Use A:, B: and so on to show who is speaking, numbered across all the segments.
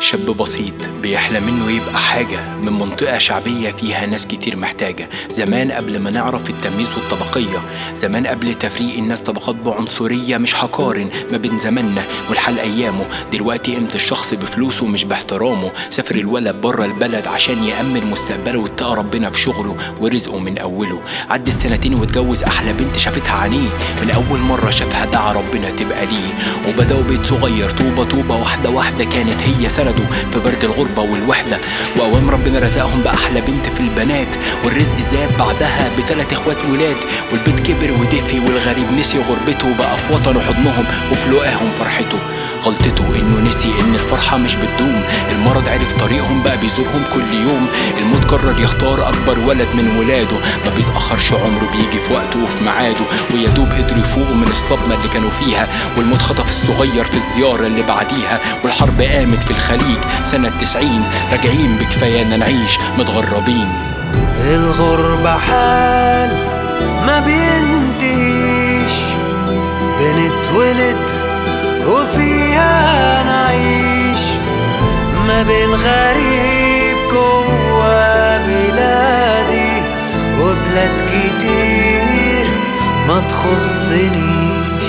A: شاب بسيط بيحلم انه يبقى حاجة من منطقة شعبية فيها ناس كتير محتاجة. زمان قبل ما نعرف التمييز والطبقية، زمان قبل تفريق الناس طبقات بعنصرية، مش هقارن ما بين زماننا والحال ايامه. دلوقتي قيمة الشخص بفلوسه مش باحترامه. سافر الولد بره البلد عشان يأمن مستقبله واتقى ربنا في شغله ورزقه من اوله. عدت سنتين واتجوز احلى بنت شافتها عينيه، من اول مرة شافها دعا ربنا تبقى ليه. وبدأوا بيت صغير طوبة طوبة، واحدة واحدة كانت هي سنده في برد الغربة والوحدة. وأوام ربنا رزقهم بأحلى بنت في البنات، والرزق زاد بعدها ب3 اخوات ولاد. والبيت كبر ودفي والغريب نسي غربته، بقى في وطنه حضنهم وفي لقاهم فرحته. غلطته انه نسي ان الفرحة مش بتدوم، المرض عرف طريقهم بقى بيزورهم كل يوم. الموت قرر يختار اكبر ولد من ولاده، ما بيتأخرش عمره بيجي في وقته وفي ميعاده. ويدوب قدروا يفوقوا من الصدمة اللي كانوا فيها، والموت خطف الصغير في الزيارة اللي بعديها. والحرب قامت في الخليج سنة 90، راجعين بكفايانا نعيش متغربين.
B: الغربة حال ما بينتهيش، بنتولد وفيها نعيش ما بين غريب جوا بلادي وبلاد كتير ما تخصنيش.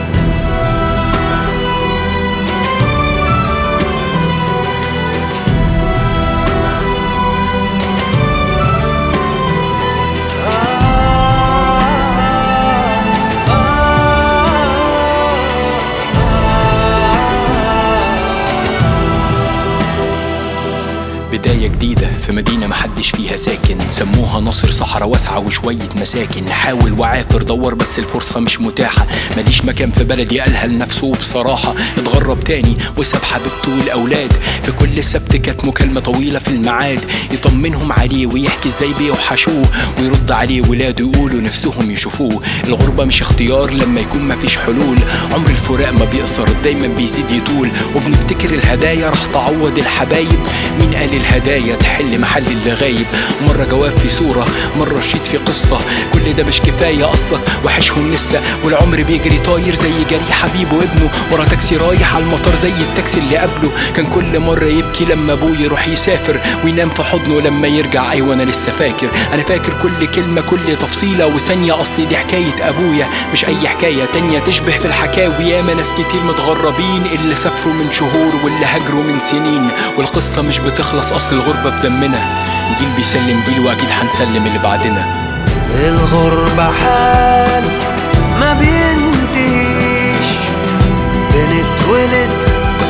A: بداية جديدة في مدينة محدش فيها ساكن، سموها نصر، صحراء واسعة وشوية مساكن. حاول وعافر دور بس الفرصة مش متاحة، ماليش مكان في بلدي قالها لنفسه بصراحة. اتغرب تاني وساب حبيبته والأولاد، في كل سبت كانت مكالمة طويلة في الميعاد، يطمنهم عليه ويحكي ازاي بيوحشوه، ويرد عليه ولاده يقولوا نفسهم يشوفوه. الغربة مش اختيار لما يكون مفيش حلول، عمر الفراق ما بيقصر دايما بيزيد يطول. وبنفتكر الهدايا رح تعوض الحبايب، مين قال الهدايا تحل محل اللي غايب؟ مرة جواب في صورة، مرة رشيد في قصة، كل ده مش كفاية أصلك وحشهم لسه. والعمر بيجري طاير زي جري حبيبه وابنه، ورا تاكسي رايح على المطار زي التاكسي اللي قبله. كان كل مرة يبكي لما أبوه يروح يسافر، وينام في حضنه لما يرجع. أيوة أنا لسه فاكر، أنا فاكر كل كلمة كل تفصيلة وثانية. أصلي دي حكاية أبويا مش أي حكاية تانية تشبه في الحكاوي. ياما ناس كتير متغربين، اللي سافروا من شهور واللي هاجروا من سنين، والقصة مش بتخلص. أصل الغربة في دمنا، جيل بيسلم جيل وأكيد هنسلم اللي بعدنا.
B: الغربة حال ما بينتهيش، بنتولد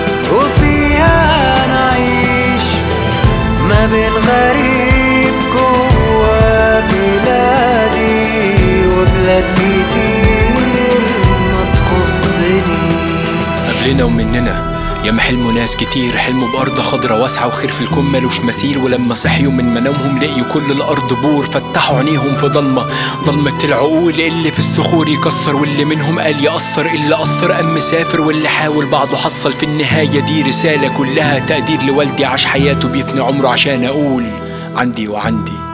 B: وفيها نعيش ما بين غريب جوا بلادي وبلاد كتير ما تخصنيش.
A: قبلنا ومننا ياما حلموا ناس كتير، حلموا بأرض خضرا واسعة وخير في الكون ملوش مثيل. ولما صحيوا من منامهم لقيوا كل الأرض بور، فتحوا عينيهم في ضلمة العقول. اللي في الصخور يكسر واللي منهم قال يأثر، اللي قصر قام مسافر واللي حاول بعده حصل. في النهاية دي رسالة كلها تقدير لوالدي، عاش حياته بيفني عمره عشان أقول عندي وعندي.